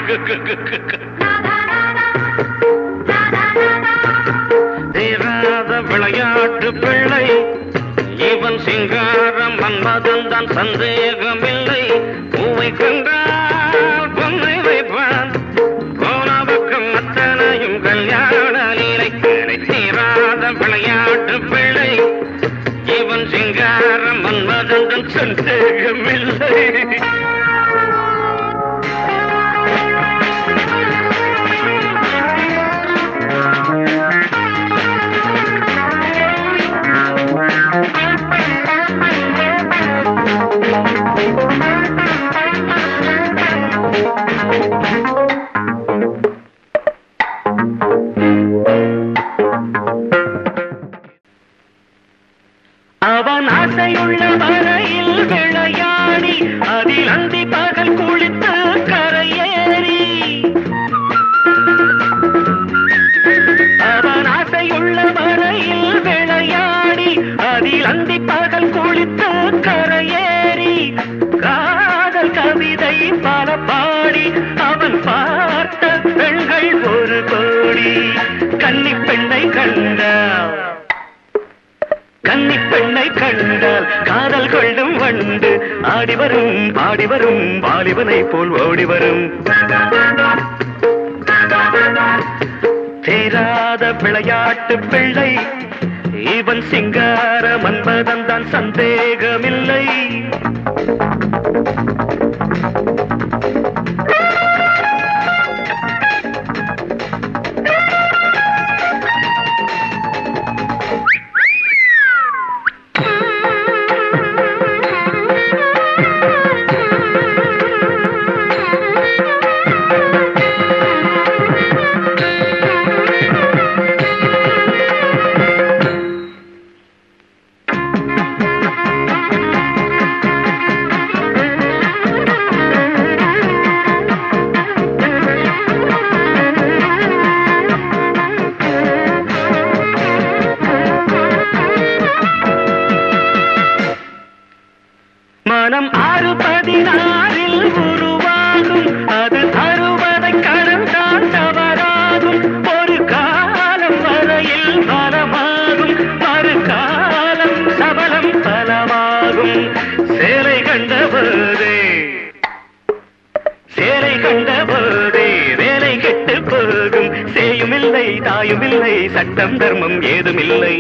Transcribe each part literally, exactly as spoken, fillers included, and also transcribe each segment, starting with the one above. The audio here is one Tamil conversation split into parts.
தீராத விளையாட்டு பிள்ளை இவன் சிங்காரம் மன்மதன் தான் சந்தேகமில்லை. பூவை கண்டால் பொன்னை வைப்பான் போன பக்கம் அத்தனையும் கல்யாண லீலை. தீராத விளையாட்டு பிள்ளை இவன் சிங்காரம் மன்மதன் தான் சந்தேகமில்லை. அவன் ஆசையுள்ள வரையில் விளையாடி அதில் அந்தி பகல் குளித்து கரையேறி. அவன் ஆசையுள்ள வரையில் விளையாடி அதில் அந்தி பகல் குளித்து கரையேறி. காதல் கவிதை பல பாடி அவன் பார்த்த பெண்கள் ஒரு கோடி. கன்னி பெண்ணை கண்டால் கன்னி பெண்ணை கண்டால் காதல் கொள்ளும் வண்டு ஆடிவரும் பாடிவரும் வாலிபனை போல் ஓடிவரும். தேராத விளையாட்டு பிள்ளை இவன் சிங்கார மன்மதன் தான் சந்தேகமில்லை. மனம் ஆறு பதினாறில் உருவாகும் அது அறுபதை கடந்தான் தவறாகும். ஒரு காலம் வரையில் பலமாகும் மறு காலம் சபலம் பலமாகும். சேலை கண்ட போதே சேலை கண்ட போதே வேலை கெட்டு போகும். சேயுமில்லை தாயுமில்லை சட்டம் தர்மம் ஏதுமில்லை.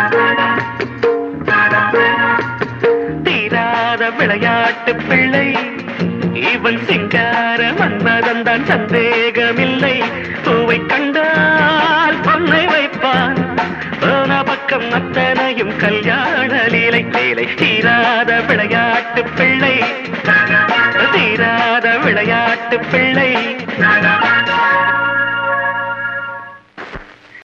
விளையாட்டு பிள்ளை இவன் சிங்கார மன்மதன் தான் சந்தேகமில்லை. பூவை கண்டால் பொன்னை வைப்பான் போன பக்கம் அத்தனையும் கல்யாண லீலை. வேலை தீராத விளையாட்டு